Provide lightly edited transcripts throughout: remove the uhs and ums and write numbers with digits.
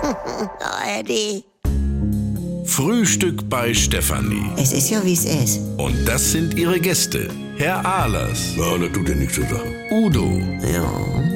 Oh, Eddie. Frühstück bei Stefanie. Es ist ja, wie es ist. Und das sind ihre Gäste. Herr Ahlers. Ja, das tut ja nichts zur Sache. Udo. Ja,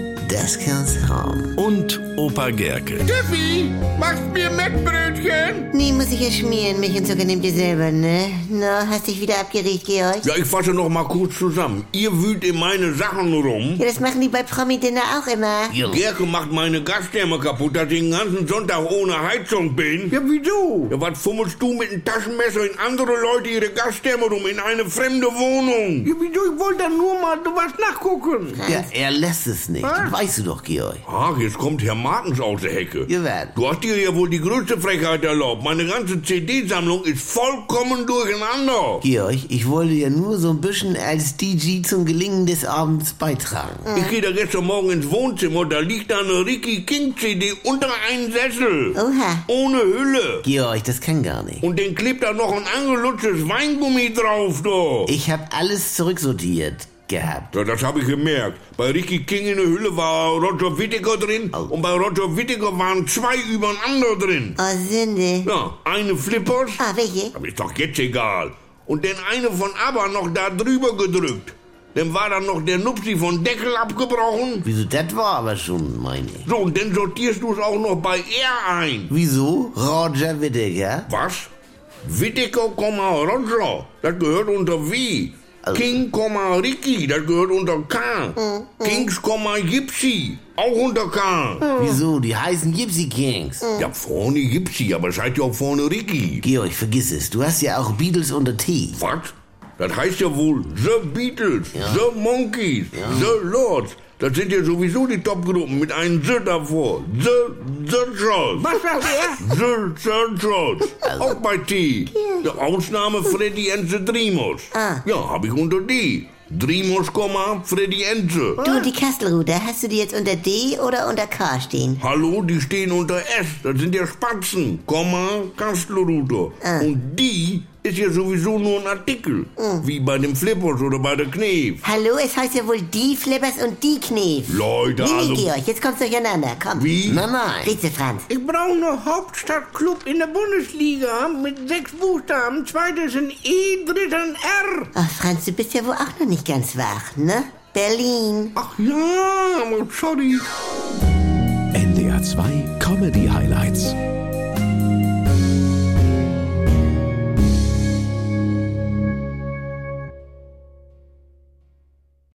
das kann's haben. Und Opa Gerke. Steffi, machst mir Mettbrötchen? Nee, muss ich ja schmieren. Milch und Zucker nehmt ihr selber, ne? Na, hast dich wieder abgeregt, Georg? Ja, ich fasse noch mal kurz zusammen. Ihr wühlt in meine Sachen rum. Ja, das machen die bei Promi-Dinner auch immer. Gerke macht meine Gastherme kaputt, dass ich den ganzen Sonntag ohne Heizung bin. Ja, wieso? Ja, was fummelst du mit dem Taschenmesser in andere Leute ihre Gastherme rum, in eine fremde Wohnung? Ja, wieso? Ich wollte da nur mal was nachgucken. Ja, er lässt es nicht. Was? Weißt du doch, Georg. Ach, jetzt kommt Herr Martens aus der Hecke. Ihr werdet. Du hast dir ja wohl die größte Frechheit erlaubt. Meine ganze CD-Sammlung ist vollkommen durcheinander. Georg, ich wollte ja nur so ein bisschen als DJ zum Gelingen des Abends beitragen. Ich gehe da gestern Morgen ins Wohnzimmer, da liegt da eine Ricky King CD unter einem Sessel. Oha. Ohne Hülle. Georg, das kann gar nicht. Und den klebt da noch ein angelutschtes Weingummi drauf, du. Ich hab alles zurücksortiert gehabt. Ja, das habe ich gemerkt. Bei Ricky King in der Hülle war Roger Whittaker drin und bei Roger Whittaker waren 2 übereinander drin. Oh, Sünde. Ja, eine Flippers, Ah, welche? aber ist doch jetzt egal. Und dann eine von ABBA noch da drüber gedrückt. Dann war dann noch der Nupsi von Deckel abgebrochen. Wieso, das war aber schon meine. So, und dann sortierst du es auch noch bei R ein. Wieso? Roger Whittaker? Was? Whittaker, Roger, das gehört unter W. King, Ricky, das gehört unter K. Kings, Gypsy, auch unter K. Wieso? Die heißen Gypsy Kings. Ja, vorne Gypsy, aber seid ja auch vorne Ricky. Georg, vergiss es. Du hast ja auch Beatles unter T. Was? Das heißt ja wohl The Beatles, The Monkees, The Lords. Das sind ja sowieso die Topgruppen mit einem The davor. The Church. Was sagt er? The Church. Auch bei T. Der Ausnahme Freddy and the Dreamers. Ja, hab ich unter D. Dreamers, Freddy and the. Du und die Kastelruder, hast du die jetzt unter D oder unter K stehen? Hallo, die stehen unter S. Das sind ja Spatzen, Kastelruther. Und die ist ja sowieso nur ein Artikel. Wie bei dem Flippers oder bei der Knef. Hallo, es heißt ja wohl die Flippers und die Knef. Leute, Nee, also... Georg, jetzt kommt's durcheinander, komm. Wie? Nein. Rätsel, Franz. Ich brauche noch Hauptstadtclub in der Bundesliga mit 6 Buchstaben. Zweites ein E, dritter ein R. Ach, Franz, du bist ja wohl auch noch nicht ganz wach, ne? Berlin. Ach ja, sorry. NDR 2 Comedy Highlights.